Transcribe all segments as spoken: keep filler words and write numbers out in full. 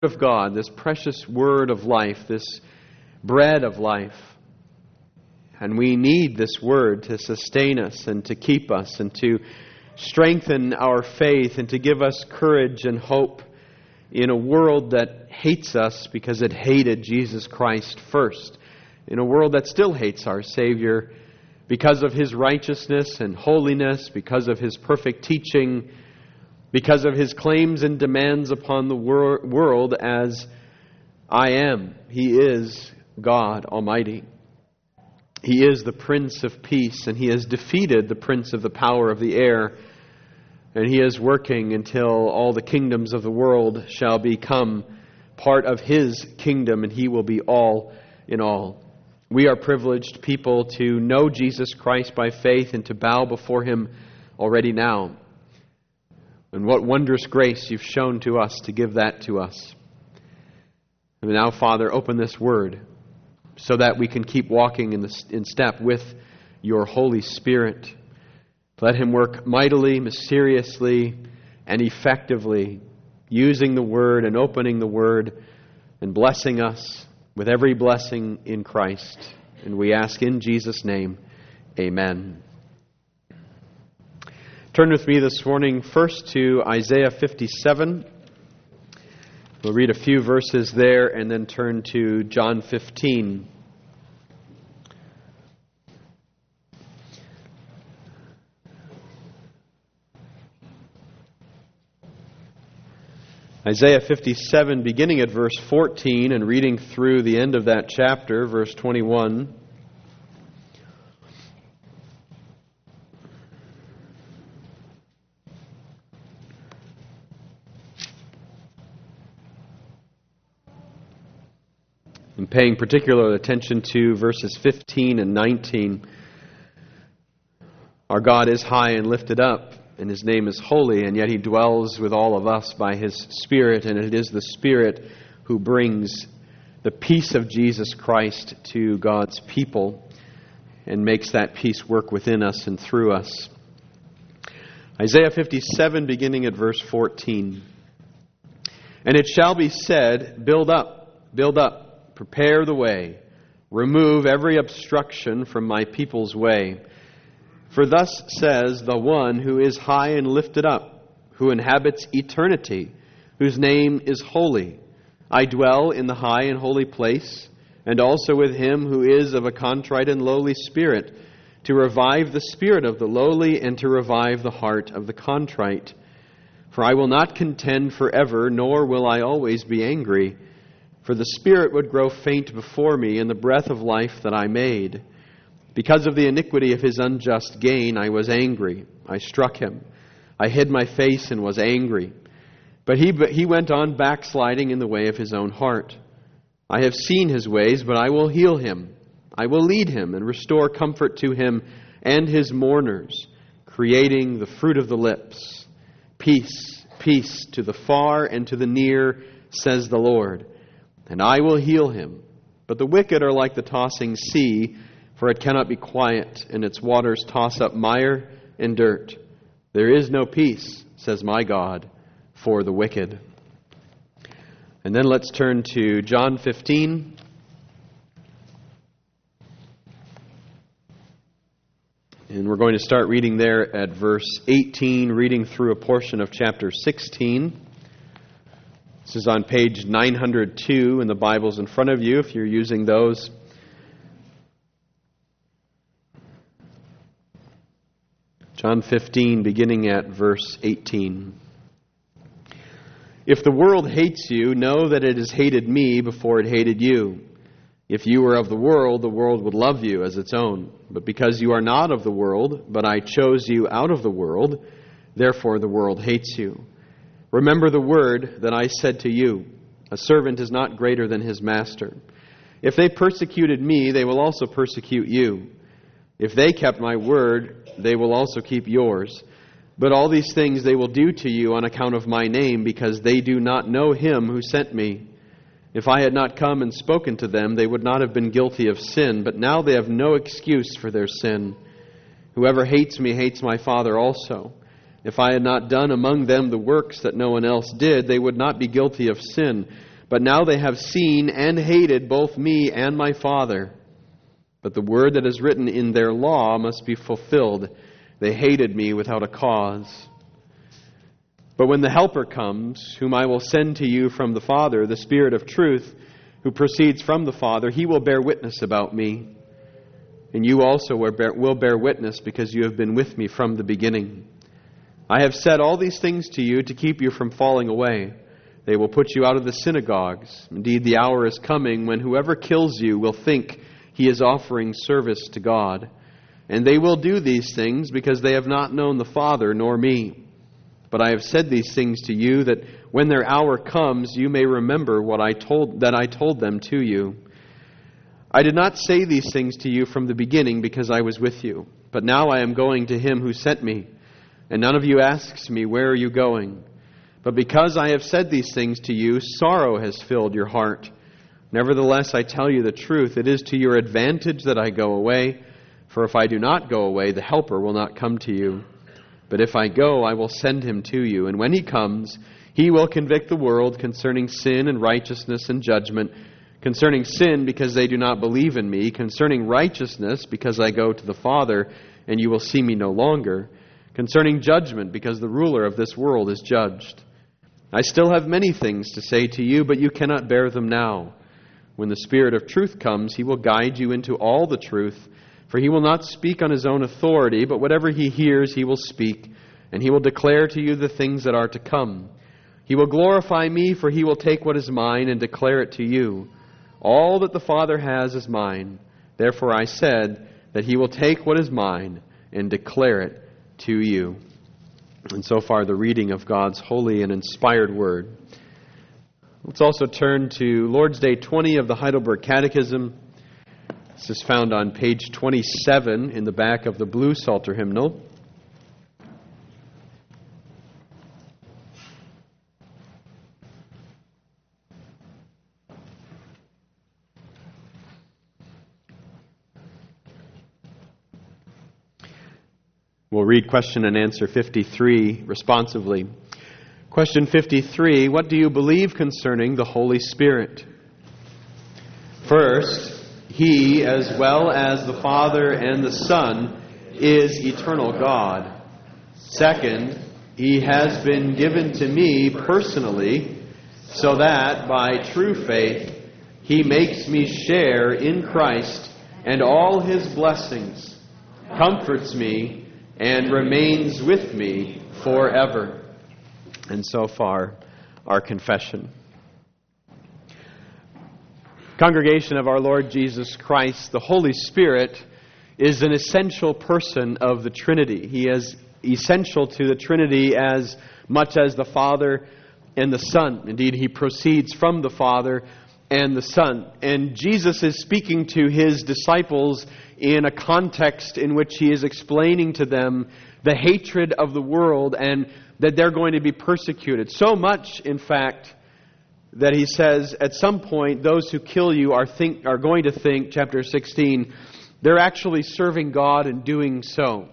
of God, this precious word of life, this bread of life. And we need this word to sustain us and to keep us and to strengthen our faith and to give us courage and hope in a world that hates us because it hated Jesus Christ first. In a world that still hates our Savior because of His righteousness and holiness, because of His perfect teaching, because of His claims and demands upon the wor- world as I am. He is God Almighty. He is the Prince of Peace, and He has defeated the prince of the power of the air. And He is working until all the kingdoms of the world shall become part of His kingdom, and He will be all in all. We are privileged people to know Jesus Christ by faith and to bow before Him already now. And what wondrous grace You've shown to us to give that to us. And now, Father, open this word so that we can keep walking in, the, in step with Your Holy Spirit. Let Him work mightily, mysteriously, and effectively, using the word and opening the word and blessing us with every blessing in Christ. And we ask in Jesus' name, amen. Turn with me this morning first to Isaiah fifty-seven. We'll read a few verses there and then turn to John fifteen. Isaiah fifty-seven, beginning at verse fourteen and reading through the end of that chapter, verse twenty-one. And paying particular attention to verses fifteen and nineteen. Our God is high and lifted up, and His name is holy, and yet He dwells with all of us by His Spirit, and it is the Spirit who brings the peace of Jesus Christ to God's people and makes that peace work within us and through us. Isaiah fifty-seven, beginning at verse fourteen. And it shall be said, build up, build up, prepare the way, remove every obstruction from my people's way. For thus says the one who is high and lifted up, who inhabits eternity, whose name is holy. I dwell in the high and holy place, and also with him who is of a contrite and lowly spirit, to revive the spirit of the lowly and to revive the heart of the contrite. For I will not contend forever, nor will I always be angry. For the spirit would grow faint before me, and the breath of life that I made. Because of the iniquity of his unjust gain, I was angry. I struck him. I hid my face and was angry. But he, but he went on backsliding in the way of his own heart. I have seen his ways, but I will heal him. I will lead him and restore comfort to him and his mourners, creating the fruit of the lips. Peace, peace to the far and to the near, says the Lord. And I will heal him. But the wicked are like the tossing sea, for it cannot be quiet, and its waters toss up mire and dirt. There is no peace, says my God, for the wicked. And then let's turn to John fifteen. And we're going to start reading there at verse eighteen, reading through a portion of chapter sixteen. This is on page nine hundred two in the Bibles in front of you, if you're using those. John fifteen, beginning at verse eighteen. If the world hates you, know that it has hated me before it hated you. If you were of the world, the world would love you as its own. But because you are not of the world, but I chose you out of the world, therefore the world hates you. Remember the word that I said to you, a servant is not greater than his master. If they persecuted me, they will also persecute you. If they kept my word, they will also keep yours. But all these things they will do to you on account of my name, because they do not know him who sent me. If I had not come and spoken to them, they would not have been guilty of sin, but now they have no excuse for their sin. Whoever hates me hates my Father also. If I had not done among them the works that no one else did, they would not be guilty of sin. But now they have seen and hated both me and my Father. But the word that is written in their law must be fulfilled. They hated me without a cause. But when the Helper comes, whom I will send to you from the Father, the Spirit of truth, who proceeds from the Father, he will bear witness about me. And you also will bear witness because you have been with me from the beginning. I have said all these things to you to keep you from falling away. They will put you out of the synagogues. Indeed, the hour is coming when whoever kills you will think he is offering service to God. And they will do these things because they have not known the Father nor me. But I have said these things to you that when their hour comes, you may remember what I told that I told them to you. I did not say these things to you from the beginning because I was with you. But now I am going to him who sent me. And none of you asks me, where are you going? But because I have said these things to you, sorrow has filled your heart. Nevertheless, I tell you the truth. It is to your advantage that I go away. For if I do not go away, the Helper will not come to you. But if I go, I will send him to you. And when he comes, he will convict the world concerning sin and righteousness and judgment. Concerning sin, because they do not believe in me. Concerning righteousness, because I go to the Father, and you will see me no longer. Concerning judgment, because the ruler of this world is judged. I still have many things to say to you, but you cannot bear them now. When the Spirit of truth comes, he will guide you into all the truth. For he will not speak on his own authority, but whatever he hears he will speak, and he will declare to you the things that are to come. He will glorify me, for he will take what is mine and declare it to you. All that the Father has is mine. Therefore I said that he will take what is mine and declare it to you. And so far the reading of God's holy and inspired word. Let's also turn to Lord's Day twenty of the Heidelberg Catechism. This is found on page twenty-seven in the back of the blue Psalter hymnal. We'll read question and answer fifty-three responsively. Question fifty-three, what do you believe concerning the Holy Spirit? First, he, as well as the Father and the Son, is eternal God. Second, he has been given to me personally, so that by true faith he makes me share in Christ and all his blessings, comforts me, and remains with me forever. And so far, our confession. Congregation of our Lord Jesus Christ, the Holy Spirit is an essential person of the Trinity. He is essential to the Trinity as much as the Father and the Son. Indeed, he proceeds from the Father and the Son. And Jesus is speaking to his disciples in a context in which he is explaining to them the hatred of the world and that they're going to be persecuted. So much, in fact, that he says at some point those who kill you are think are going to think, chapter sixteen, they're actually serving God and doing so.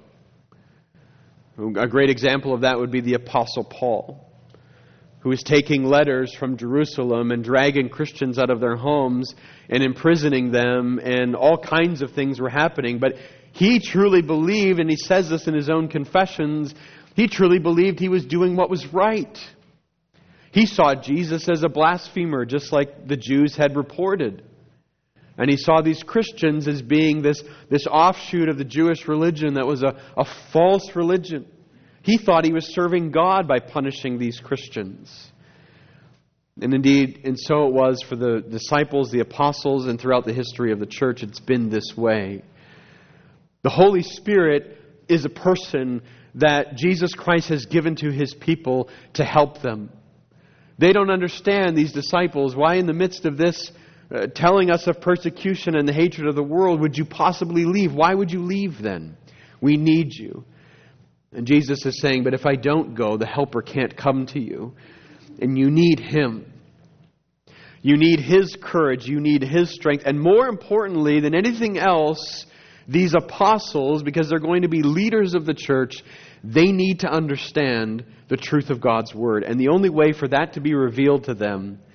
A great example of that would be the Apostle Paul, who is taking letters from Jerusalem and dragging Christians out of their homes and imprisoning them, and all kinds of things were happening. But he truly believed, and he says this in his own confessions, he truly believed he was doing what was right. He saw Jesus as a blasphemer, just like the Jews had reported. And he saw these Christians as being this, this offshoot of the Jewish religion that was a, a false religion. He thought he was serving God by punishing these Christians. And indeed, and so it was for the disciples, the apostles, and throughout the history of the church, it's been this way. The Holy Spirit is a person that Jesus Christ has given to his people to help them. They don't understand, these disciples, why in the midst of this uh, telling us of persecution and the hatred of the world would you possibly leave? Why would you leave then? We need you. And Jesus is saying, but if I don't go, the Helper can't come to you. And you need him. You need his courage. You need his strength. And more importantly than anything else, these apostles, because they're going to be leaders of the church, they need to understand the truth of God's Word. And the only way for that to be revealed to them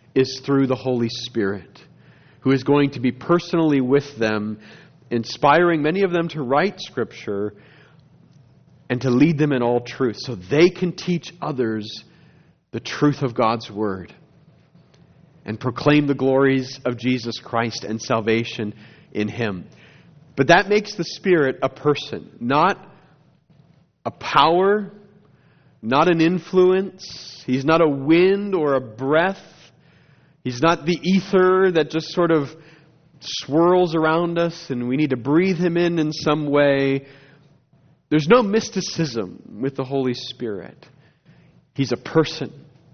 is through the Holy Spirit, who is going to be personally with them, inspiring many of them to write Scripture and to lead them in all truth so they can teach others the truth of God's Word and proclaim the glories of Jesus Christ and salvation in Him. But that makes the Spirit a person, not a power, not an influence. He's not a wind or a breath. He's not the ether that just sort of swirls around us and we need to breathe Him in in some way. There's no mysticism with the Holy Spirit. He's a person.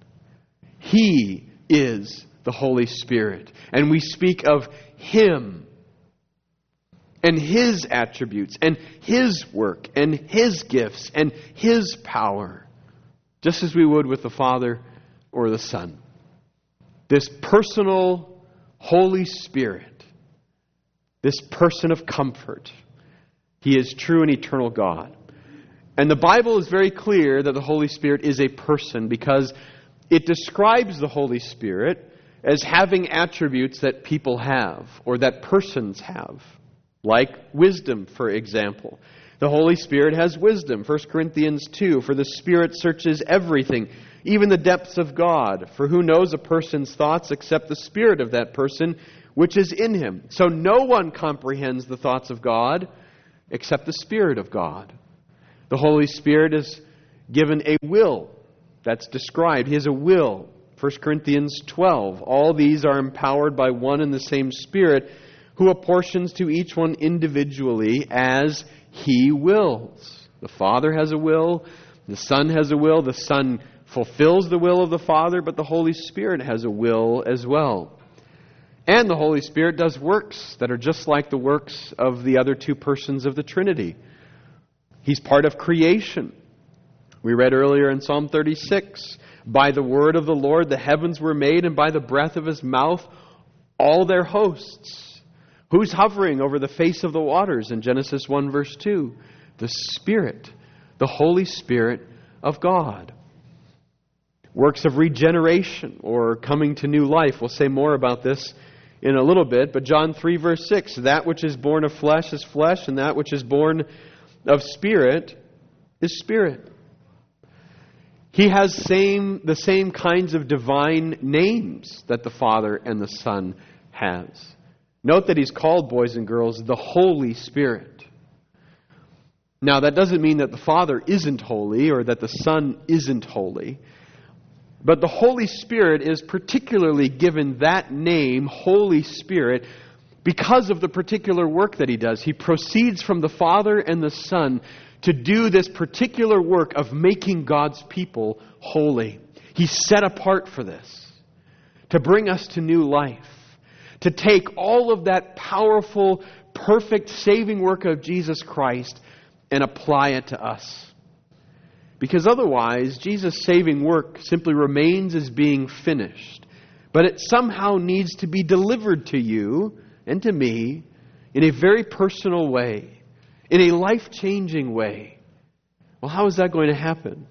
He is the Holy Spirit. And we speak of Him and His attributes and His work and His gifts and His power, just as we would with the Father or the Son. This personal Holy Spirit, this person of comfort, He is true and eternal God. And the Bible is very clear that the Holy Spirit is a person because it describes the Holy Spirit as having attributes that people have or that persons have, like wisdom, for example. The Holy Spirit has wisdom. First Corinthians two, for the Spirit searches everything, even the depths of God. For who knows a person's thoughts except the spirit of that person which is in him? So no one comprehends the thoughts of God except the Spirit of God. The Holy Spirit is given a will. That's described. He has a will. First Corinthians twelve. All these are empowered by one and the same Spirit, who apportions to each one individually as He wills. The Father has a will. The Son has a will. The Son fulfills the will of the Father, but the Holy Spirit has a will as well. And the Holy Spirit does works that are just like the works of the other two persons of the Trinity. He's part of creation. We read earlier in Psalm thirty-six, by the word of the Lord the heavens were made, and by the breath of His mouth all their hosts. Who's hovering over the face of the waters in Genesis one verse two? The Spirit, the Holy Spirit of God. Works of regeneration or coming to new life. We'll say more about this in a little bit, but John three verse six, that which is born of flesh is flesh, and that which is born of spirit is spirit. He has same the same kinds of divine names that the Father and the Son has. Note that He's called, boys and girls, the Holy Spirit. Now, that doesn't mean that the Father isn't holy or that the Son isn't holy. But the Holy Spirit is particularly given that name, Holy Spirit, because of the particular work that He does. He proceeds from the Father and the Son to do this particular work of making God's people holy. He's set apart for this, to bring us to new life, to take all of that powerful, perfect, saving work of Jesus Christ and apply it to us. Because otherwise, Jesus' saving work simply remains as being finished. But it somehow needs to be delivered to you and to me in a very personal way, in a life-changing way. Well, how is that going to happen?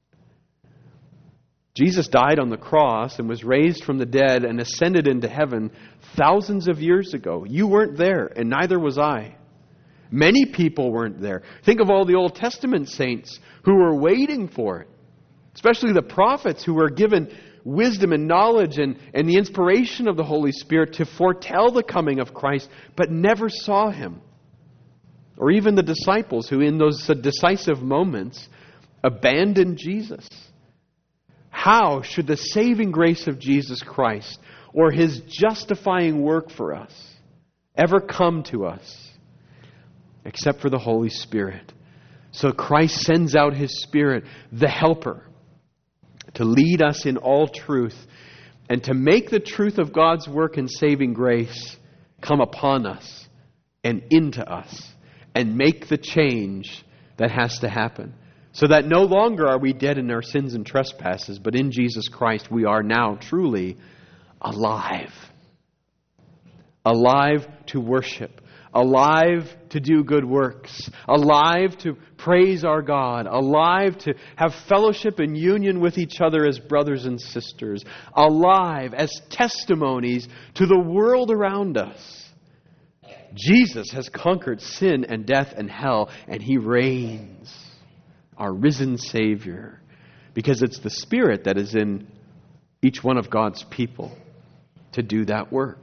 Jesus died on the cross and was raised from the dead and ascended into heaven thousands of years ago. You weren't there, and neither was I. Many people weren't there. Think of all the Old Testament saints who were waiting for it, especially the prophets who were given wisdom and knowledge and, and the inspiration of the Holy Spirit to foretell the coming of Christ, but never saw Him. Or even the disciples who in those decisive moments abandoned Jesus. How should the saving grace of Jesus Christ or His justifying work for us ever come to us except for the Holy Spirit? So Christ sends out His Spirit, the Helper, to lead us in all truth and to make the truth of God's work and saving grace come upon us and into us and make the change that has to happen. So that no longer are we dead in our sins and trespasses, but in Jesus Christ we are now truly alive. Alive to worship. alive to do good works, alive to praise our God, alive to have fellowship and union with each other as brothers and sisters, alive as testimonies to the world around us. Jesus has conquered sin and death and hell, and He reigns, our risen Savior, because it's the Spirit that is in each one of God's people to do that work.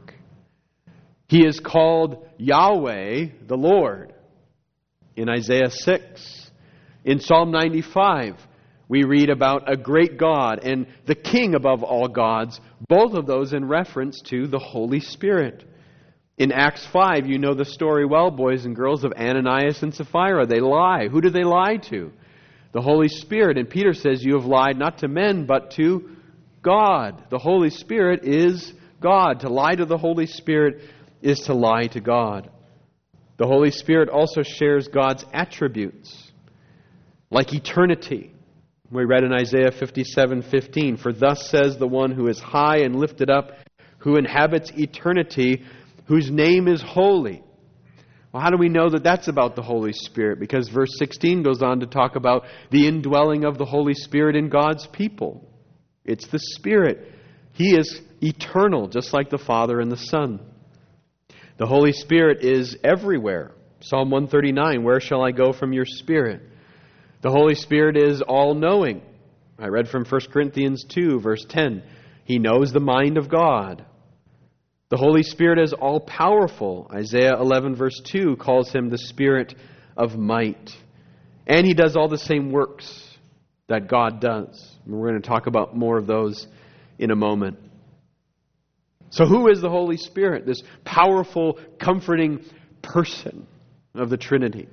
He is called Yahweh, the Lord, in Isaiah six. In Psalm ninety-five, we read about a great God and the King above all gods, both of those in reference to the Holy Spirit. In Acts five, you know the story well, boys and girls, of Ananias and Sapphira. They lie. Who do they lie to? The Holy Spirit. And Peter says, you have lied not to men, but to God. The Holy Spirit is God. To lie to the Holy Spirit is to lie to God. The Holy Spirit also shares God's attributes, like eternity. We read in Isaiah fifty-seven fifteen, for thus says the one who is high and lifted up, who inhabits eternity, whose name is holy. Well, how do we know that that's about the Holy Spirit? Because verse sixteen goes on to talk about the indwelling of the Holy Spirit in God's people. It's the Spirit. He is eternal, just like the Father and the Son. The Holy Spirit is everywhere. Psalm one thirty-nine, where shall I go from your Spirit? The Holy Spirit is all-knowing. I read from First Corinthians two, verse ten. He knows the mind of God. The Holy Spirit is all-powerful. Isaiah eleven, verse two, calls Him the Spirit of might. And He does all the same works that God does. We're going to talk about more of those in a moment. So who is the Holy Spirit? This powerful, comforting person of the Trinity.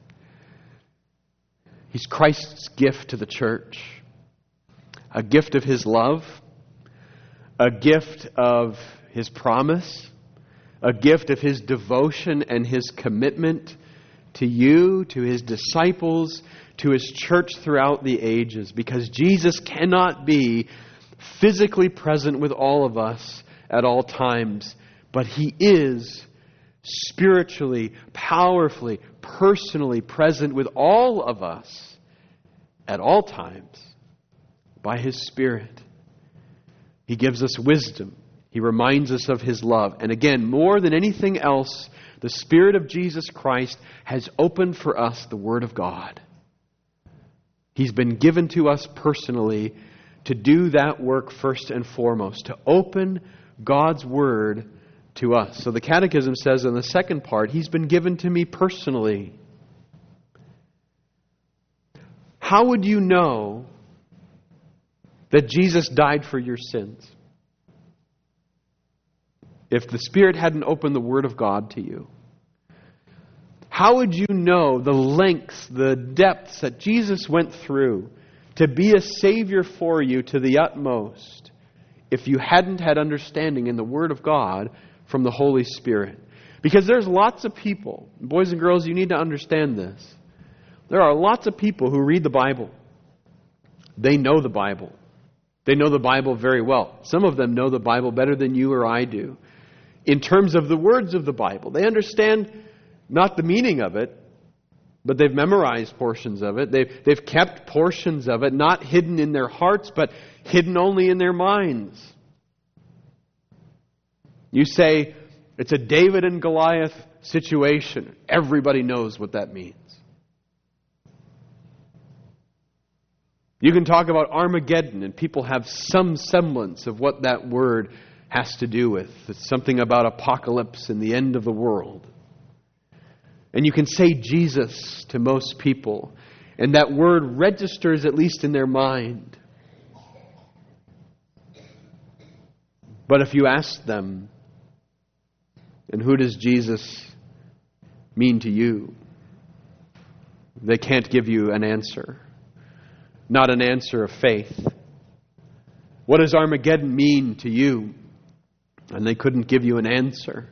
He's Christ's gift to the church. A gift of His love. A gift of His promise. A gift of His devotion and His commitment to you, to His disciples, to His church throughout the ages. Because Jesus cannot be physically present with all of us at all times, but He is spiritually, powerfully, personally present with all of us at all times by His Spirit. He gives us wisdom. He reminds us of His love. And again, more than anything else, the Spirit of Jesus Christ has opened for us the Word of God. He's been given to us personally to do that work first and foremost, to open God's Word to us. So the Catechism says in the second part, He's been given to me personally. How would you know that Jesus died for your sins if the Spirit hadn't opened the Word of God to you? How would you know the lengths, the depths that Jesus went through to be a Savior for you to the utmost if you hadn't had understanding in the Word of God from the Holy Spirit? Because there's lots of people, boys and girls, you need to understand this. There are lots of people who read the Bible. They know the Bible. They know the Bible very well. Some of them know the Bible better than you or I do. In terms of the words of the Bible, they understand not the meaning of it, but they've memorized portions of it. They've, they've kept portions of it, not hidden in their hearts, but hidden only in their minds. You say, it's a David and Goliath situation. Everybody knows what that means. You can talk about Armageddon, and people have some semblance of what that word has to do with. It's something about apocalypse and the end of the world. And you can say Jesus to most people, and that word registers at least in their mind. But if you ask them, and who does Jesus mean to you? They can't give you an answer. Not an answer of faith. What does Armageddon mean to you? And they couldn't give you an answer.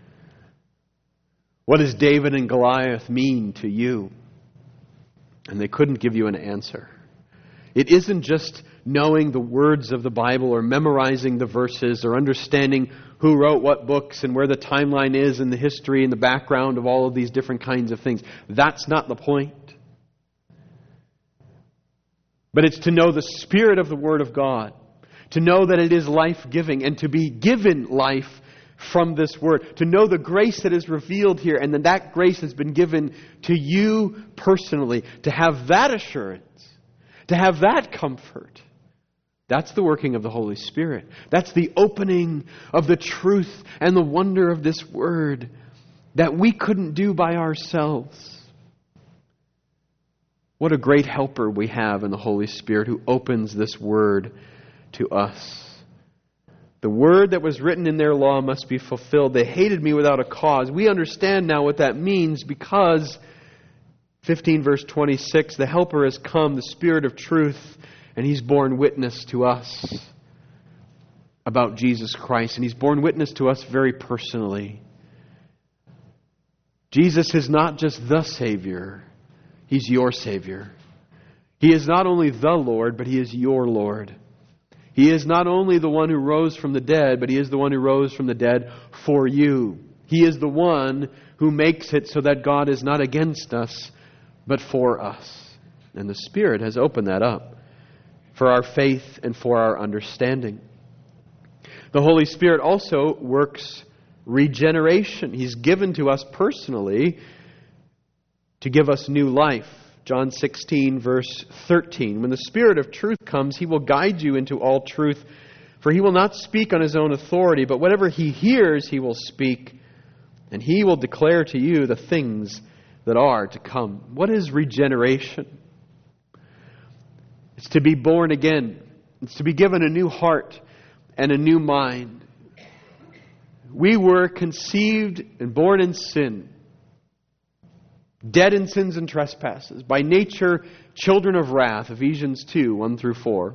What does David and Goliath mean to you? And they couldn't give you an answer. It isn't just knowing the words of the Bible or memorizing the verses or understanding who wrote what books and where the timeline is and the history and the background of all of these different kinds of things. That's not the point. But it's to know the Spirit of the Word of God, to know that it is life-giving and to be given life from this Word, to know the grace that is revealed here and that that grace has been given to you personally, to have that assurance, to have that comfort. That's the working of the Holy Spirit. That's the opening of the truth and the wonder of this Word that we couldn't do by ourselves. What a great helper we have in the Holy Spirit who opens this Word to us. The word that was written in their law must be fulfilled. They hated me without a cause. We understand now what that means because fifteen verse twenty-six, the Helper has come, the Spirit of truth, and He's borne witness to us about Jesus Christ. And He's borne witness to us very personally. Jesus is not just the Savior. He's your Savior. He is not only the Lord, but He is your Lord. He is not only the one who rose from the dead, but He is the one who rose from the dead for you. He is the one who makes it so that God is not against us, but for us. And the Spirit has opened that up for our faith and for our understanding. The Holy Spirit also works regeneration. He's given to us personally to give us new life. John sixteen, verse thirteen. When the Spirit of truth comes, He will guide you into all truth. For He will not speak on His own authority, but whatever He hears, He will speak. And He will declare to you the things that are to come. What is regeneration? It's to be born again. It's to be given a new heart and a new mind. We were conceived and born in sin, dead in sins and trespasses, by nature children of wrath, Ephesians two, one through four.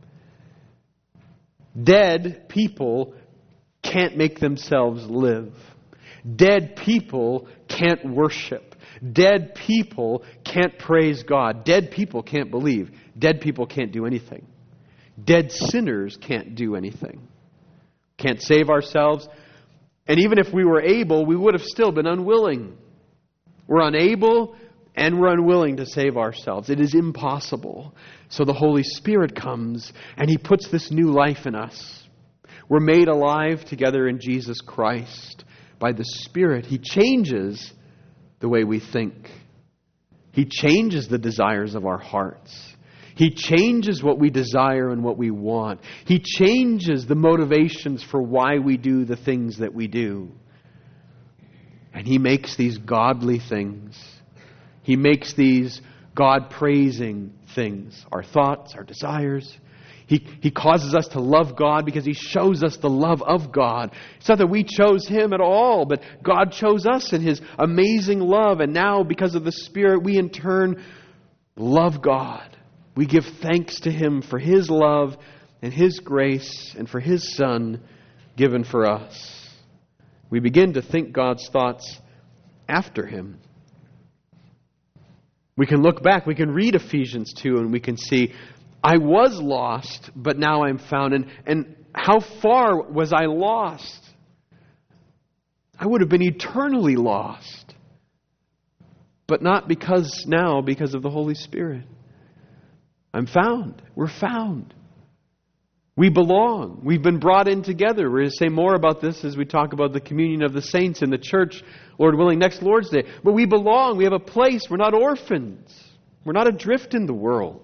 Dead people can't make themselves live. Dead people can't worship. Dead people can't praise God. Dead people can't believe. Dead people can't do anything. Dead sinners can't do anything. Can't save ourselves. And even if we were able, we would have still been unwilling. We're unable and we're unwilling to save ourselves. It is impossible. So the Holy Spirit comes and He puts this new life in us. We're made alive together in Jesus Christ. By the Spirit, He changes the way we think. He changes the desires of our hearts. He changes what we desire and what we want. He changes the motivations for why we do the things that we do. And He makes these godly things. He makes these God-praising things. Our thoughts, our desires. He, he causes us to love God because He shows us the love of God. It's not that we chose Him at all, but God chose us in His amazing love. And now, because of the Spirit, we in turn love God. We give thanks to Him for His love and His grace and for His Son given for us. We begin to think God's thoughts after Him. We can look back, we can read Ephesians two, and we can see, I was lost, but now I'm found. And, and how far was I lost? I would have been eternally lost. But not because now, because of the Holy Spirit. I'm found. We're found. We belong. We've been brought in together. We're going to say more about this as we talk about the communion of the saints in the church, Lord willing, next Lord's Day. But we belong. We have a place. We're not orphans. We're not adrift in the world.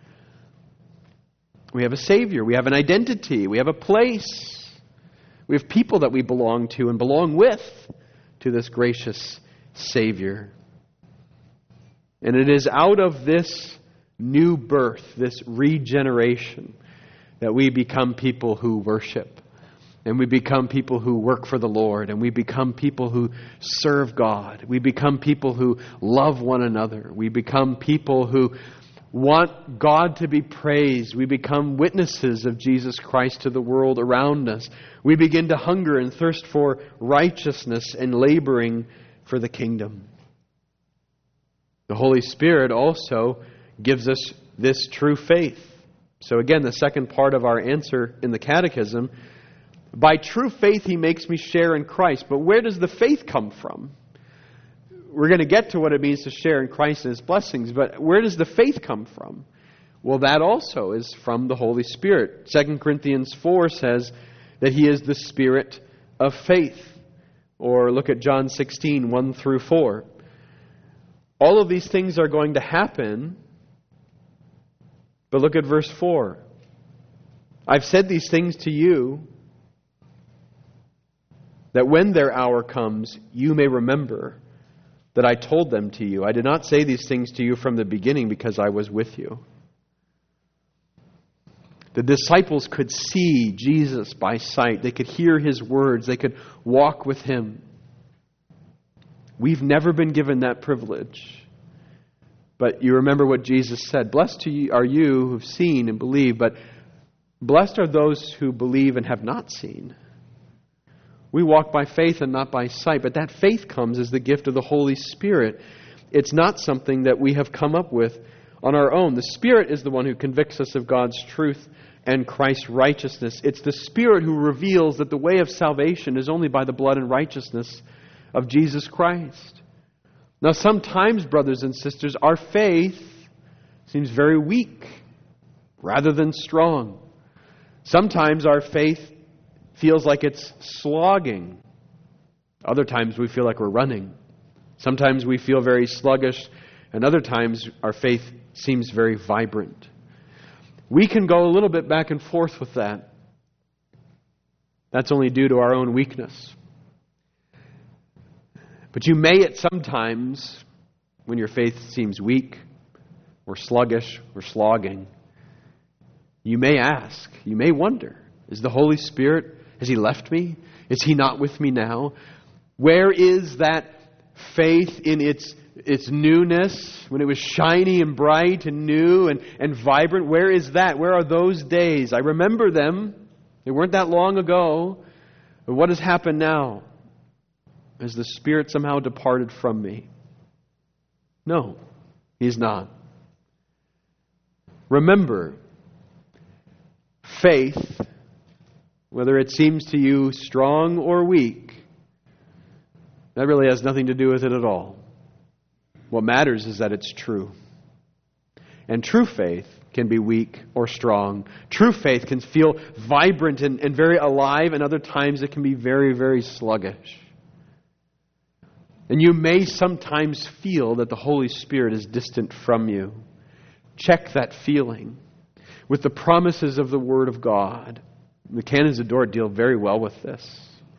We have a Savior. We have an identity. We have a place. We have people that we belong to and belong with to this gracious Savior. And it is out of this new birth, this regeneration, that we become people who worship. And we become people who work for the Lord. And we become people who serve God. We become people who love one another. We become people who want God to be praised. We become witnesses of Jesus Christ to the world around us. We begin to hunger and thirst for righteousness and laboring for the kingdom. The Holy Spirit also gives us this true faith. So again, the second part of our answer in the Catechism, by true faith he makes me share in Christ. But where does the faith come from? We're going to get to what it means to share in Christ and His blessings, but where does the faith come from? Well, that also is from the Holy Spirit. Second Corinthians four says that He is the Spirit of faith. Or look at John sixteen, one through four. All of these things are going to happen, but look at verse four. I've said these things to you, that when their hour comes, you may remember that I told them to you. I did not say these things to you from the beginning because I was with you. The disciples could see Jesus by sight. They could hear His words. They could walk with Him. We've never been given that privilege. But you remember what Jesus said. Blessed are you who've seen and believe, but blessed are those who believe and have not seen. We walk by faith and not by sight, but that faith comes as the gift of the Holy Spirit. It's not something that we have come up with on our own. The Spirit is the one who convicts us of God's truth and Christ's righteousness. It's the Spirit who reveals that the way of salvation is only by the blood and righteousness of Jesus Christ. Now, sometimes, brothers and sisters, our faith seems very weak rather than strong. Sometimes our faith feels like it's slogging. Other times we feel like we're running. Sometimes we feel very sluggish, and other times our faith seems very vibrant. We can go a little bit back and forth with that. That's only due to our own weakness. But you may at some times, when your faith seems weak, or sluggish, or slogging, you may ask, you may wonder, is the Holy Spirit, has He left me? Is He not with me now? Where is that faith in its its newness, when it was shiny and bright and new and, and vibrant? Where is that? Where are those days? I remember them. They weren't that long ago. But what has happened now? Has the Spirit somehow departed from me? No, He's not. Remember, faith, whether it seems to you strong or weak, that really has nothing to do with it at all. What matters is that it's true. And true faith can be weak or strong. True faith can feel vibrant and, and very alive, and other times it can be very, very sluggish. And you may sometimes feel that the Holy Spirit is distant from you. Check that feeling with the promises of the Word of God. The canons of Dort deal very well with this.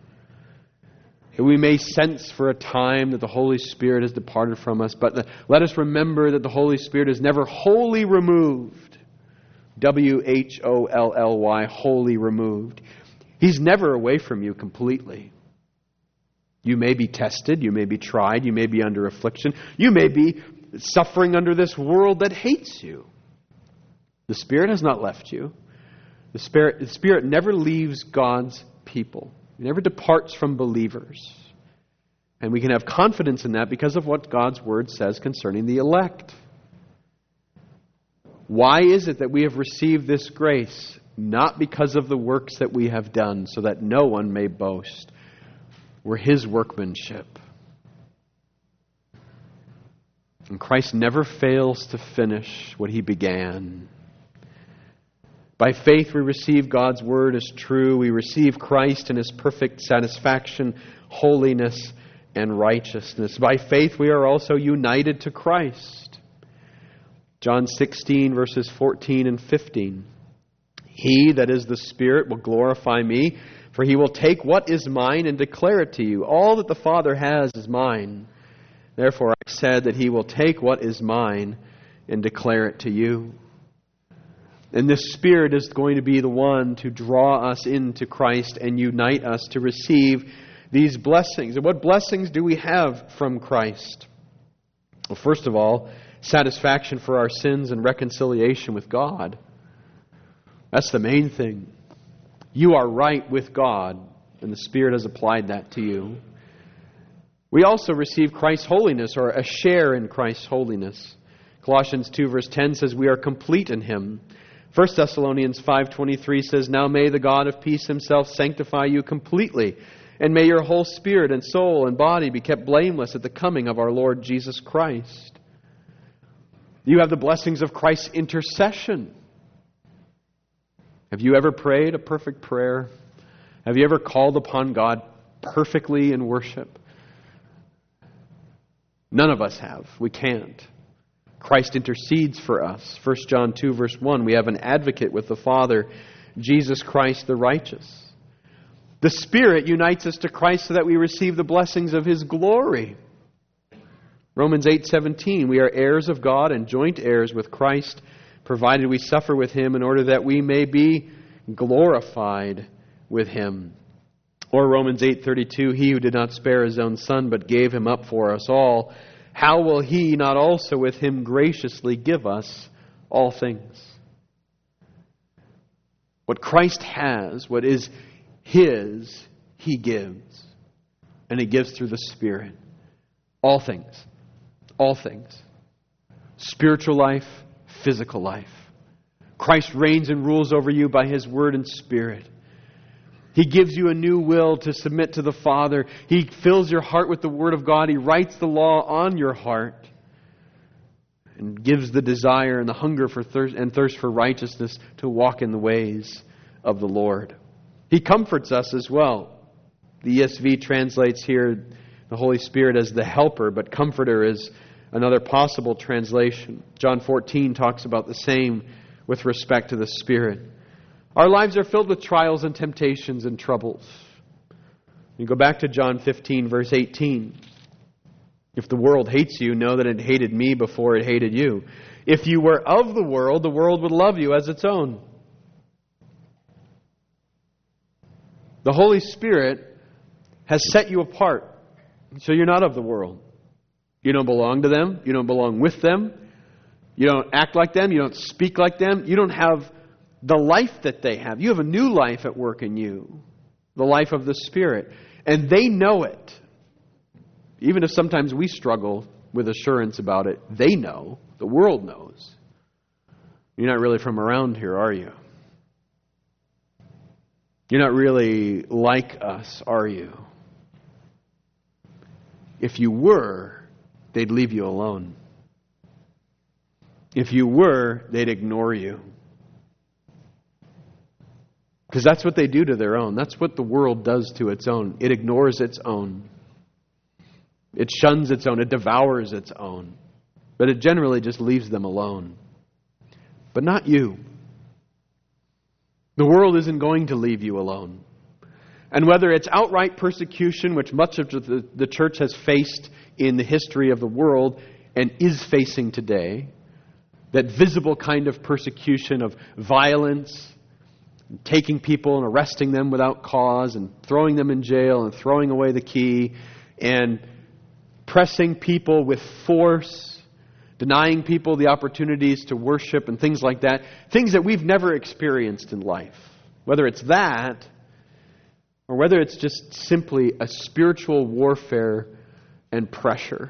We may sense for a time that the Holy Spirit has departed from us, but the, let us remember that the Holy Spirit is never wholly removed. W H O L L Y, wholly removed. He's never away from you completely. You may be tested, you may be tried, you may be under affliction, you may be suffering under this world that hates you. The Spirit has not left you. The Spirit, the Spirit never leaves God's people. He never departs from believers. And we can have confidence in that because of what God's Word says concerning the elect. Why is it that we have received this grace? Not because of the works that we have done, so that no one may boast. We're His workmanship. And Christ never fails to finish what He began. By faith we receive God's Word as true. We receive Christ in His perfect satisfaction, holiness, and righteousness. By faith we are also united to Christ. John sixteen, verses fourteen and fifteen. He, that is the Spirit, will glorify me, for He will take what is mine and declare it to you. All that the Father has is mine. Therefore I said that He will take what is mine and declare it to you. And this Spirit is going to be the one to draw us into Christ and unite us to receive these blessings. And what blessings do we have from Christ? Well, first of all, satisfaction for our sins and reconciliation with God. That's the main thing. You are right with God, and the Spirit has applied that to you. We also receive Christ's holiness, or a share in Christ's holiness. Colossians two verse ten says we are complete in Him, First Thessalonians five twenty-three says, "Now may the God of peace himself sanctify you completely, and may your whole spirit and soul and body be kept blameless at the coming of our Lord Jesus Christ." You have the blessings of Christ's intercession. Have you ever prayed a perfect prayer? Have you ever called upon God perfectly in worship? None of us have. We can't. Christ intercedes for us. First John two verse one, we have an advocate with the Father, Jesus Christ the righteous. The Spirit unites us to Christ so that we receive the blessings of His glory. Romans eight seventeen, we are heirs of God and joint heirs with Christ, provided we suffer with Him in order that we may be glorified with Him. Or Romans eight thirty-two, he who did not spare His own Son but gave Him up for us all, how will He not also with Him graciously give us all things? What Christ has, what is His, He gives. And He gives through the Spirit. All things. All things. Spiritual life, physical life. Christ reigns and rules over you by His Word and Spirit. He gives you a new will to submit to the Father. He fills your heart with the Word of God. He writes the law on your heart and gives the desire and the hunger for thirst and thirst for righteousness to walk in the ways of the Lord. He comforts us as well. The E S V translates here the Holy Spirit as the helper, but comforter is another possible translation. John fourteen talks about the same with respect to the Spirit. Our lives are filled with trials and temptations and troubles. You go back to John fifteen, verse eighteen. If the world hates you, know that it hated me before it hated you. If you were of the world, the world would love you as its own. The Holy Spirit has set you apart, so you're not of the world. You don't belong to them. You don't belong with them. You don't act like them. You don't speak like them. You don't have the life that they have. You have a new life at work in you. The life of the Spirit. And they know it. Even if sometimes we struggle with assurance about it, they know. The world knows. You're not really from around here, are you? You're not really like us, are you? If you were, they'd leave you alone. If you were, they'd ignore you. Because that's what they do to their own. That's what the world does to its own. It ignores its own. It shuns its own. It devours its own. But it generally just leaves them alone. But not you. The world isn't going to leave you alone. And whether it's outright persecution, which much of the, the church has faced in the history of the world and is facing today, that visible kind of persecution of violence, taking people and arresting them without cause and throwing them in jail and throwing away the key and pressing people with force, denying people the opportunities to worship and things like that. Things that we've never experienced in life. Whether it's that or whether it's just simply a spiritual warfare and pressure.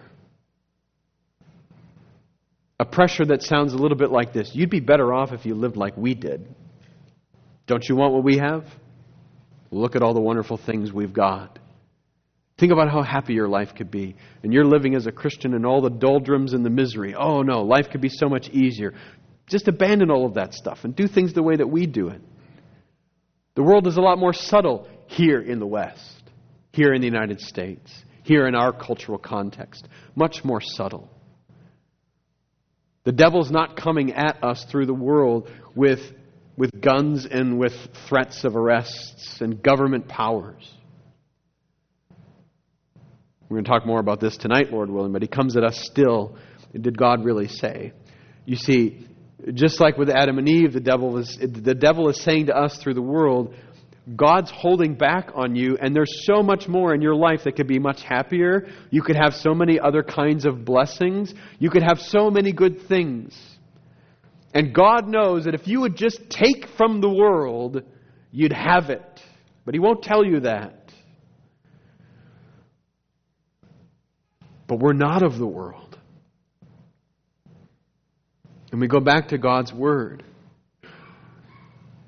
A pressure that sounds a little bit like this. You'd be better off if you lived like we did. Don't you want what we have? Look at all the wonderful things we've got. Think about how happy your life could be. And you're living as a Christian in all the doldrums and the misery. Oh no, life could be so much easier. Just abandon all of that stuff and do things the way that we do it. The world is a lot more subtle here in the West, here in the United States, here in our cultural context. Much more subtle. The devil's not coming at us through the world with, with guns and with threats of arrests and government powers. We're going to talk more about this tonight, Lord willing, but he comes at us still. Did God really say? You see, just like with Adam and Eve, the devil is the devil is saying to us through the world, God's holding back on you, and there's so much more in your life that could be much happier. You could have so many other kinds of blessings. You could have so many good things. And God knows that if you would just take from the world, you'd have it. But He won't tell you that. But we're not of the world. And we go back to God's Word.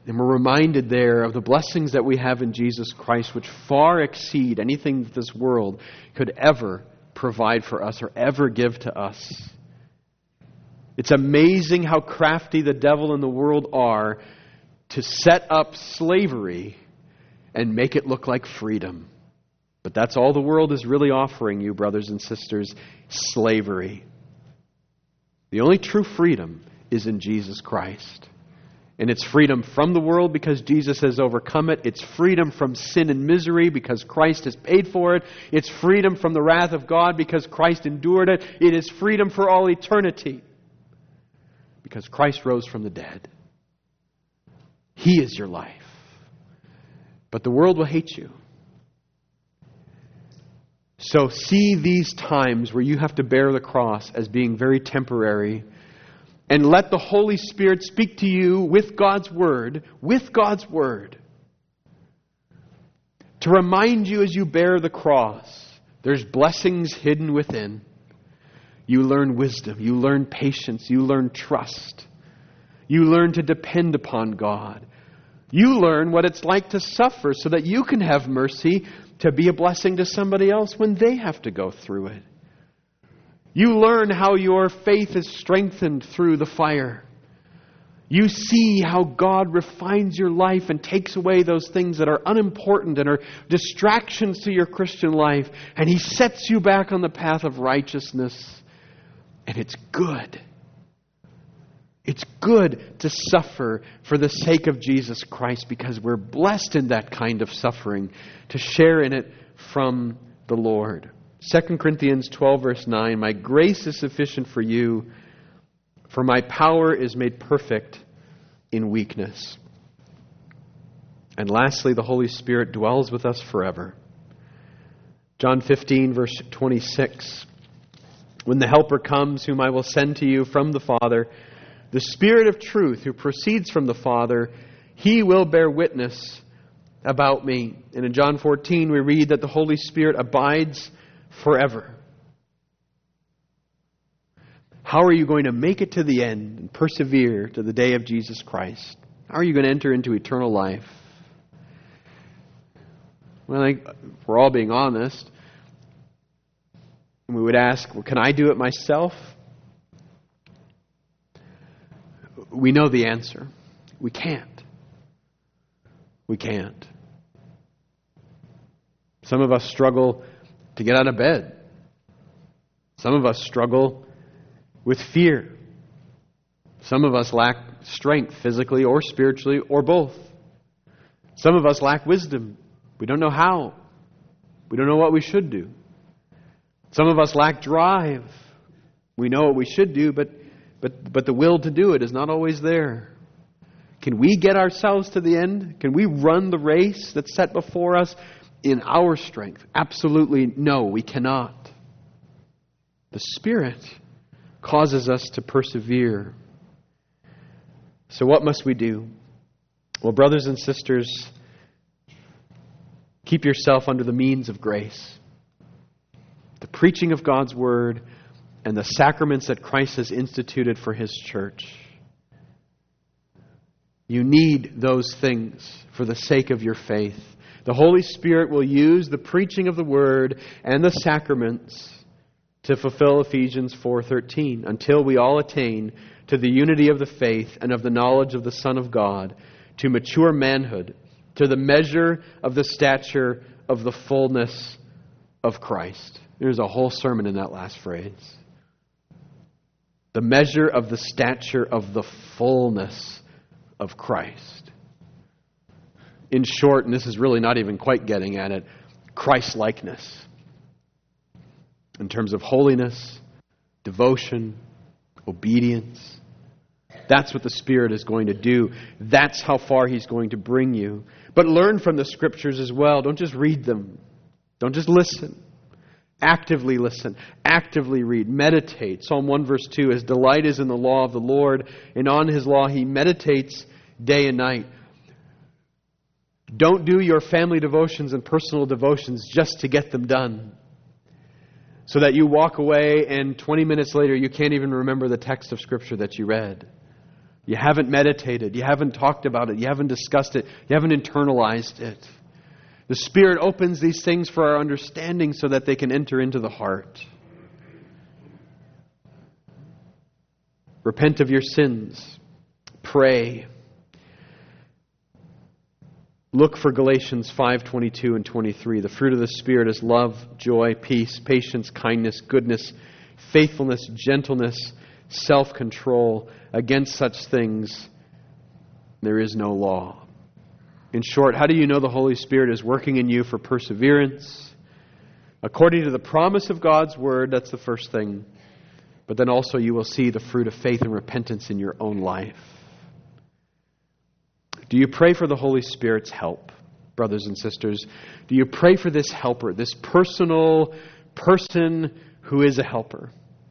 And we're reminded there of the blessings that we have in Jesus Christ, which far exceed anything that this world could ever provide for us or ever give to us. It's amazing how crafty the devil and the world are to set up slavery and make it look like freedom. But that's all the world is really offering you, brothers and sisters, slavery. The only true freedom is in Jesus Christ. And it's freedom from the world because Jesus has overcome it. It's freedom from sin and misery because Christ has paid for it. It's freedom from the wrath of God because Christ endured it. It is freedom for all eternity because Christ rose from the dead. He is your life. But the world will hate you. So see these times where you have to bear the cross as being very temporary. And let the Holy Spirit speak to you with God's Word, with God's Word, to remind you as you bear the cross, there's blessings hidden within. You learn wisdom, you learn patience, you learn trust. You learn to depend upon God. You learn what it's like to suffer so that you can have mercy to be a blessing to somebody else when they have to go through it. You learn how your faith is strengthened through the fire. You see how God refines your life and takes away those things that are unimportant and are distractions to your Christian life. And He sets you back on the path of righteousness. And it's good. It's good to suffer for the sake of Jesus Christ because we're blessed in that kind of suffering to share in it from the Lord. Second Corinthians twelve verse nine, my grace is sufficient for you, for my power is made perfect in weakness. And lastly, the Holy Spirit dwells with us forever. John fifteen verse twenty-six, when the Helper comes, whom I will send to you from the Father, the Spirit of truth who proceeds from the Father, He will bear witness about me. And in John fourteen we read that the Holy Spirit abides forever. How are you going to make it to the end and persevere to the day of Jesus Christ? How are you going to enter into eternal life? Well, I think if we're all being honest, we would ask, well, can I do it myself? We know the answer. We can't. We can't. Some of us struggle to get out of bed. Some of us struggle with fear. Some of us lack strength physically or spiritually or both. Some of us lack wisdom. We don't know how. We don't know what we should do. Some of us lack drive. We know what we should do, but but but the will to do it is not always there. Can we get ourselves to the end? Can we run the race that's set before us in our strength? Absolutely no, we cannot. The Spirit causes us to persevere. So what must we do? Well, brothers and sisters, keep yourself under the means of grace. The preaching of God's Word and the sacraments that Christ has instituted for His church. You need those things for the sake of your faith. The Holy Spirit will use the preaching of the Word and the sacraments to fulfill Ephesians four thirteen, until we all attain to the unity of the faith and of the knowledge of the Son of God, to mature manhood, to the measure of the stature of the fullness of Christ. There's a whole sermon in that last phrase. The measure of the stature of the fullness of Christ. In short, and this is really not even quite getting at it, Christ-likeness. In terms of holiness, devotion, obedience. That's what the Spirit is going to do. That's how far He's going to bring you. But learn from the Scriptures as well. Don't just read them. Don't just listen. Actively listen. Actively read. Meditate. Psalm one verse two, His delight is in the law of the Lord, and on His law He meditates day and night. Don't do your family devotions and personal devotions just to get them done, so that you walk away and twenty minutes later you can't even remember the text of Scripture that you read. You haven't meditated. You haven't talked about it. You haven't discussed it. You haven't internalized it. The Spirit opens these things for our understanding so that they can enter into the heart. Repent of your sins. Pray. Look for Galatians five twenty-two and twenty-three. The fruit of the Spirit is love, joy, peace, patience, kindness, goodness, faithfulness, gentleness, self-control. Against such things there is no law. In short, how do you know the Holy Spirit is working in you for perseverance? According to the promise of God's Word, that's the first thing. But then also you will see the fruit of faith and repentance in your own life. Do you pray for the Holy Spirit's help, brothers and sisters? Do you pray for this helper, this personal person who is a helper?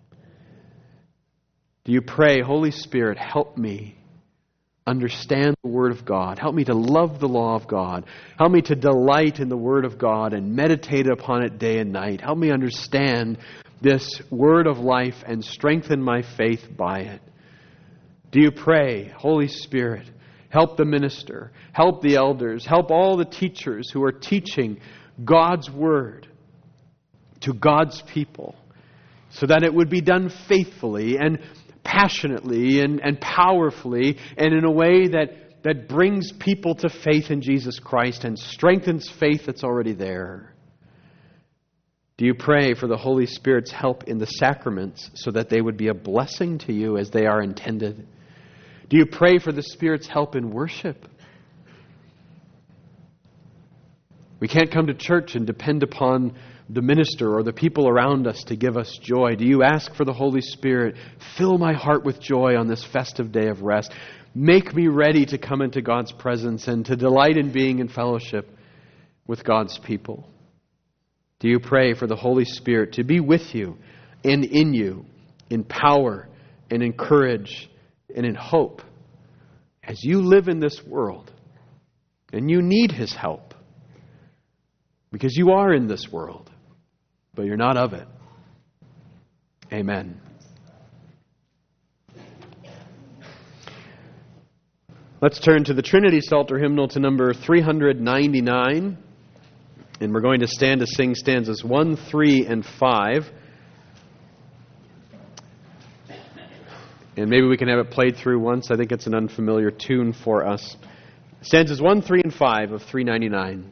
Do you pray, Holy Spirit, help me understand the Word of God. Help me to love the law of God. Help me to delight in the Word of God and meditate upon it day and night. Help me understand this Word of life and strengthen my faith by it. Do you pray, Holy Spirit, help the minister, help the elders, help all the teachers who are teaching God's Word to God's people so that it would be done faithfully and passionately and, and powerfully and in a way that, that brings people to faith in Jesus Christ and strengthens faith that's already there. Do you pray for the Holy Spirit's help in the sacraments so that they would be a blessing to you as they are intended? Do you pray for the Spirit's help in worship? We can't come to church and depend upon the minister or the people around us to give us joy. Do you ask for the Holy Spirit? Fill my heart with joy on this festive day of rest. Make me ready to come into God's presence and to delight in being in fellowship with God's people. Do you pray for the Holy Spirit to be with you and in you, in power and in courage and in hope as you live in this world and you need His help? Because you are in this world, but you're not of it. Amen. Let's turn to the Trinity Psalter hymnal to number three ninety-nine. And we're going to stand to sing stanzas one, three, and five. And maybe we can have it played through once. I think it's an unfamiliar tune for us. Stanzas one, three, and five of three ninety-nine.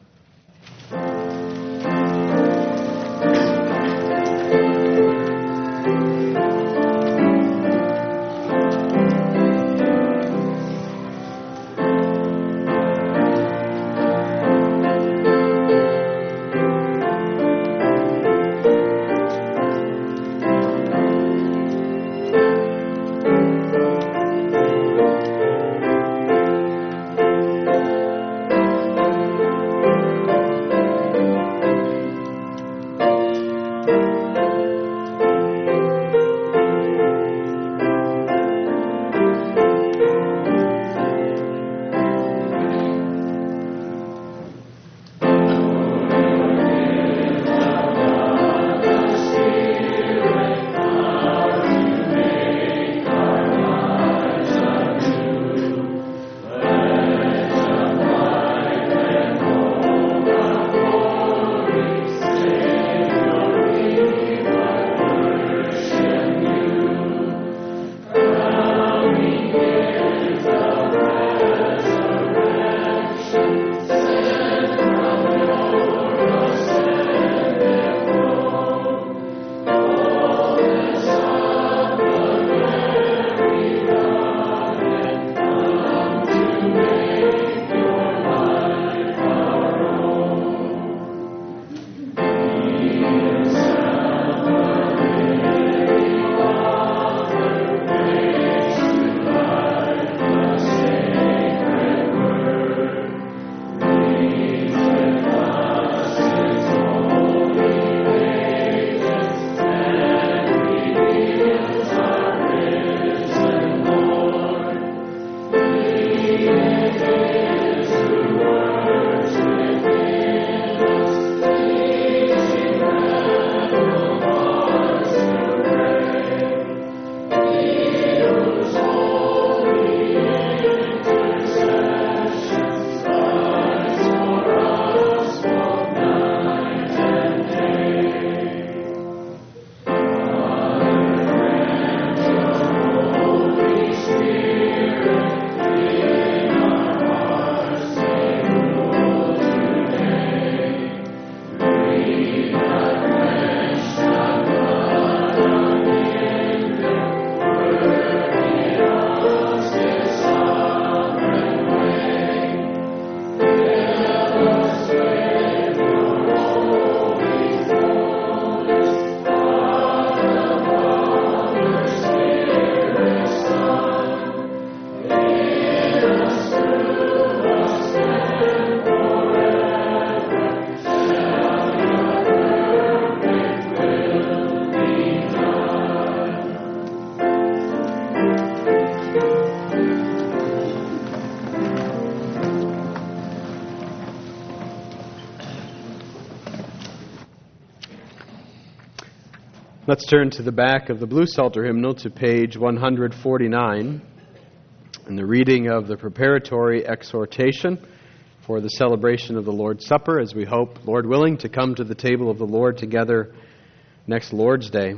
Let's turn to the back of the Blue Psalter hymnal to page one forty-nine and the reading of the preparatory exhortation for the celebration of the Lord's Supper, as we hope, Lord willing, to come to the table of the Lord together next Lord's Day.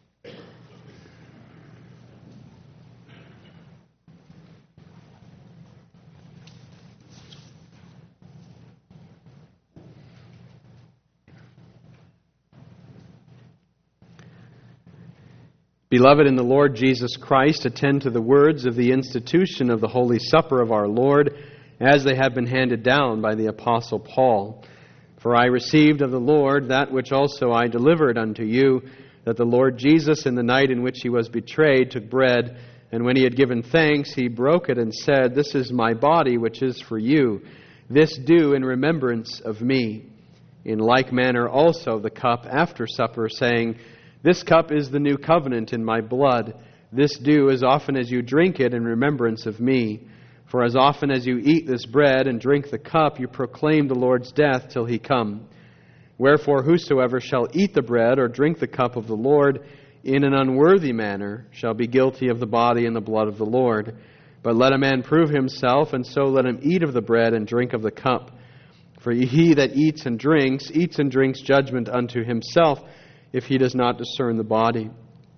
Beloved in the Lord Jesus Christ, attend to the words of the institution of the Holy Supper of our Lord, as they have been handed down by the Apostle Paul. For I received of the Lord that which also I delivered unto you, that the Lord Jesus, in the night in which he was betrayed, took bread, and when he had given thanks, he broke it and said, This is my body, which is for you. This do in remembrance of me. In like manner also the cup after supper, saying, This cup is the new covenant in my blood. This do as often as you drink it in remembrance of me. For as often as you eat this bread and drink the cup, you proclaim the Lord's death till he come. Wherefore whosoever shall eat the bread or drink the cup of the Lord in an unworthy manner shall be guilty of the body and the blood of the Lord. But let a man prove himself, and so let him eat of the bread and drink of the cup. For he that eats and drinks, eats and drinks judgment unto himself, if he does not discern the body.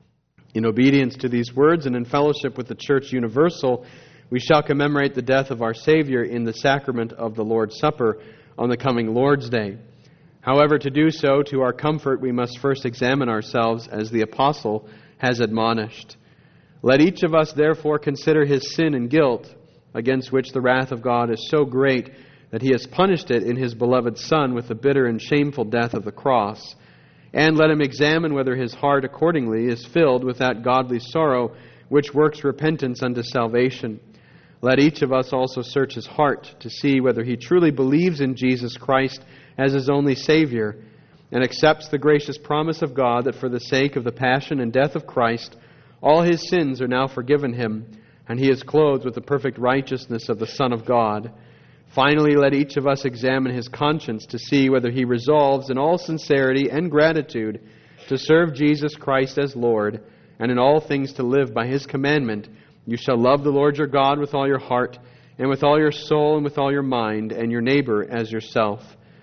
In obedience to these words and in fellowship with the Church Universal, we shall commemorate the death of our Savior in the sacrament of the Lord's Supper on the coming Lord's Day. However, to do so, to our comfort, we must first examine ourselves as the Apostle has admonished. Let each of us therefore consider his sin and guilt, against which the wrath of God is so great that he has punished it in his beloved Son with the bitter and shameful death of the cross. And let him examine whether his heart accordingly is filled with that godly sorrow which works repentance unto salvation. Let each of us also search his heart to see whether he truly believes in Jesus Christ as his only Savior and accepts the gracious promise of God that for the sake of the passion and death of Christ, all his sins are now forgiven him, and he is clothed with the perfect righteousness of the Son of God. Finally, let each of us examine his conscience to see whether he resolves in all sincerity and gratitude to serve Jesus Christ as Lord, and in all things to live by his commandment, You shall love the Lord your God with all your heart, and with all your soul, and with all your mind, and your neighbor as yourself.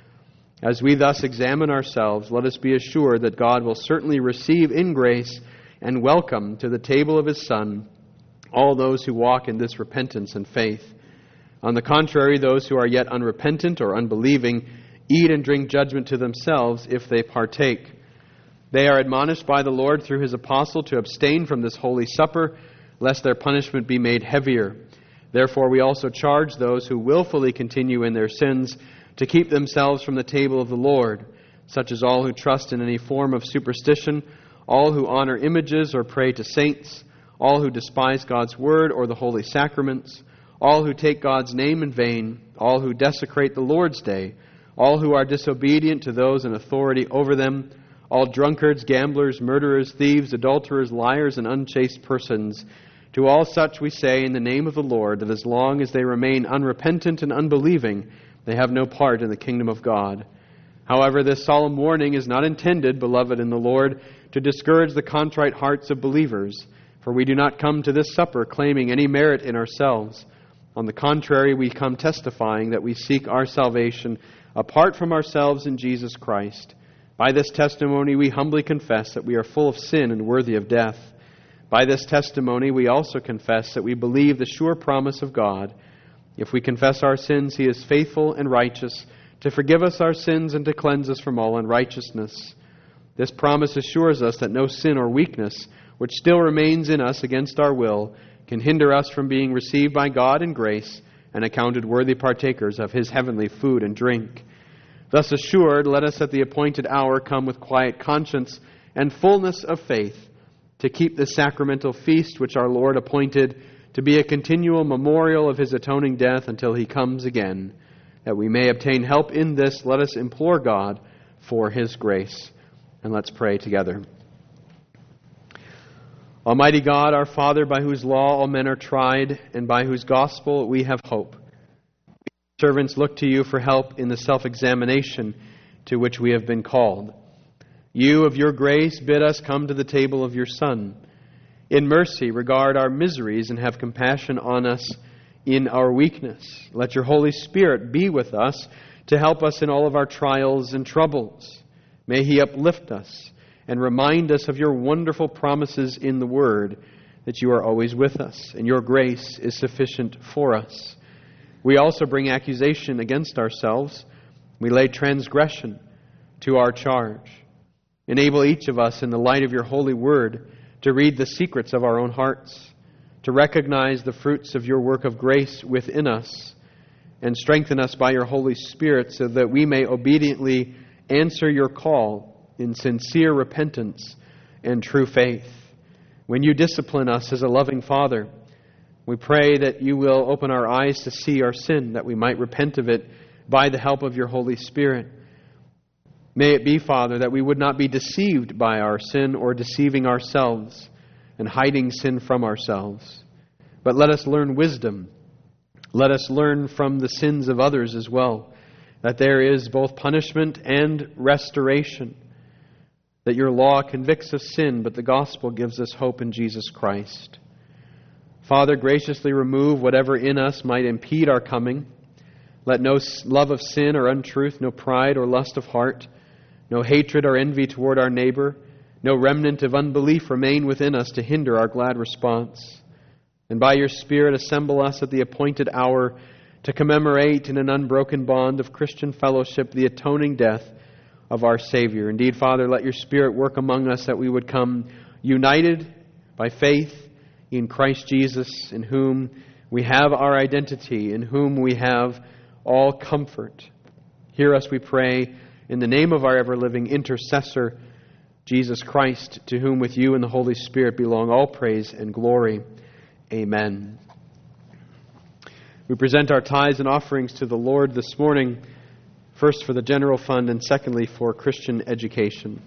As we thus examine ourselves, let us be assured that God will certainly receive in grace and welcome to the table of his Son all those who walk in this repentance and faith. On the contrary, those who are yet unrepentant or unbelieving eat and drink judgment to themselves if they partake. They are admonished by the Lord through his apostle to abstain from this holy supper, lest their punishment be made heavier. Therefore we also charge those who willfully continue in their sins to keep themselves from the table of the Lord, such as all who trust in any form of superstition, all who honor images or pray to saints, all who despise God's word or the holy sacraments, all who take God's name in vain, all who desecrate the Lord's day, all who are disobedient to those in authority over them, all drunkards, gamblers, murderers, thieves, adulterers, liars, and unchaste persons. To all such we say in the name of the Lord that as long as they remain unrepentant and unbelieving, they have no part in the kingdom of God. However, this solemn warning is not intended, beloved in the Lord, to discourage the contrite hearts of believers, for we do not come to this supper claiming any merit in ourselves. On the contrary, we come testifying that we seek our salvation apart from ourselves in Jesus Christ. By this testimony we humbly confess that we are full of sin and worthy of death. By this testimony we also confess that we believe the sure promise of God. If we confess our sins, he is faithful and righteous to forgive us our sins and to cleanse us from all unrighteousness. This promise assures us that no sin or weakness, which still remains in us against our will, can hinder us from being received by God in grace and accounted worthy partakers of his heavenly food and drink. Thus assured, let us at the appointed hour come with quiet conscience and fullness of faith to keep the sacramental feast which our Lord appointed to be a continual memorial of his atoning death until he comes again. That we may obtain help in this, let us implore God for his grace. And let's pray together. Almighty God, our Father, by whose law all men are tried, and by whose gospel we have hope, we servants look to you for help in the self-examination to which we have been called. You, of your grace, bid us come to the table of your Son. In mercy, regard our miseries and have compassion on us in our weakness. Let your Holy Spirit be with us to help us in all of our trials and troubles. May He uplift us and remind us of your wonderful promises in the Word, that you are always with us and your grace is sufficient for us. We also bring accusation against ourselves. We lay transgression to our charge. Enable each of us in the light of your holy word to read the secrets of our own hearts, to recognize the fruits of your work of grace within us, and strengthen us by your Holy Spirit so that we may obediently answer your call in sincere repentance and true faith. When you discipline us as a loving Father, we pray that you will open our eyes to see our sin, that we might repent of it by the help of your Holy Spirit. May it be, Father, that we would not be deceived by our sin or deceiving ourselves and hiding sin from ourselves. But let us learn wisdom. Let us learn from the sins of others as well, that there is both punishment and restoration, that your law convicts of sin, but the gospel gives us hope in Jesus Christ. Father, graciously remove whatever in us might impede our coming. Let no love of sin or untruth, no pride or lust of heart, no hatred or envy toward our neighbor, no remnant of unbelief remain within us to hinder our glad response. And by your Spirit assemble us at the appointed hour to commemorate in an unbroken bond of Christian fellowship the atoning death of our Savior. Indeed, Father, let your Spirit work among us that we would come united by faith in Christ Jesus, in whom we have our identity, in whom we have all comfort. Hear us, we pray, in the name of our ever-living intercessor, Jesus Christ, to whom with you and the Holy Spirit belong all praise and glory. Amen. We present our tithes and offerings to the Lord this morning, first for the general fund and secondly for Christian education.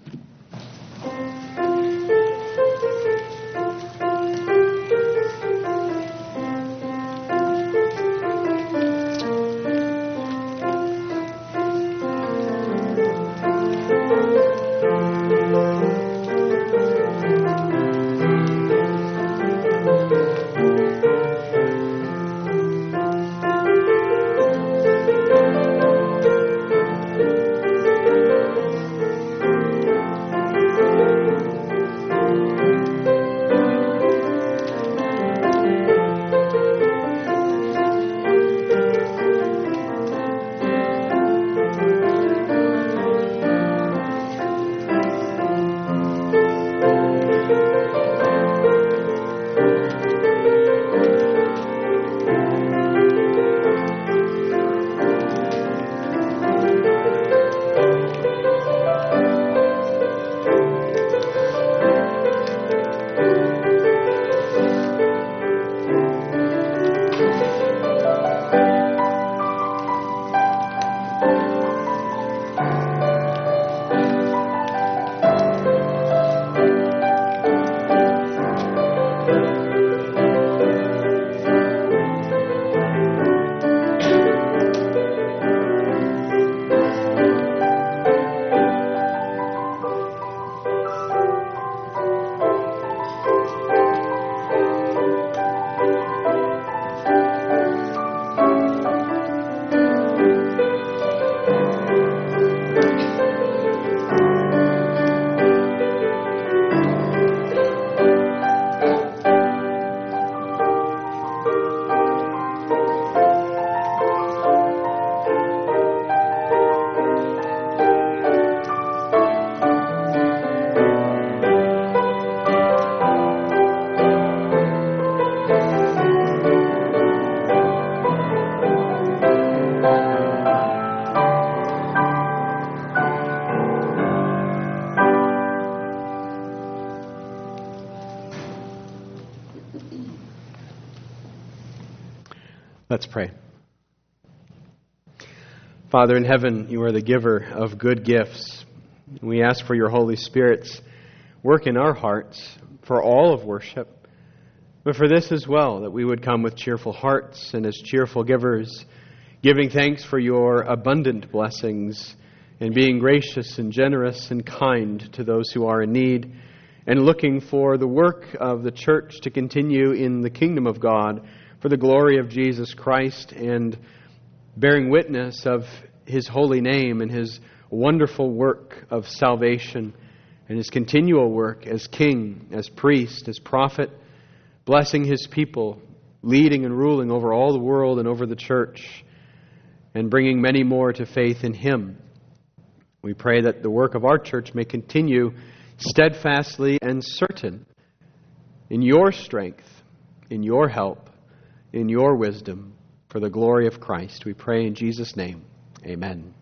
Let's pray. Father in heaven, you are the giver of good gifts. We ask for your Holy Spirit's work in our hearts for all of worship, but for this as well, that we would come with cheerful hearts and as cheerful givers, giving thanks for your abundant blessings and being gracious and generous and kind to those who are in need, and looking for the work of the church to continue in the kingdom of God for the glory of Jesus Christ, and bearing witness of His holy name and His wonderful work of salvation and His continual work as King, as priest, as prophet, blessing His people, leading and ruling over all the world and over the church, and bringing many more to faith in Him. We pray that the work of our church may continue steadfastly and certain in Your strength, in Your help, in Your wisdom, for the glory of Christ. We pray in Jesus' name. Amen.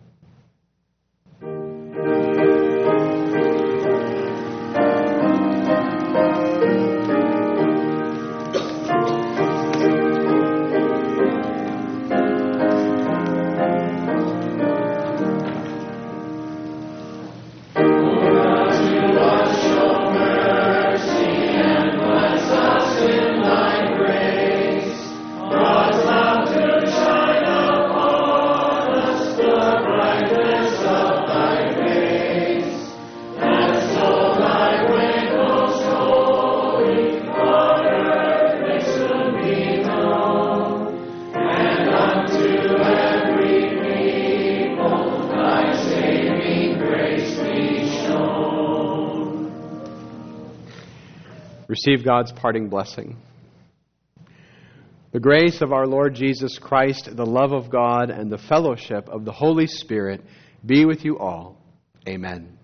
Receive God's parting blessing. The grace of our Lord Jesus Christ, the love of God, and the fellowship of the Holy Spirit be with you all. Amen.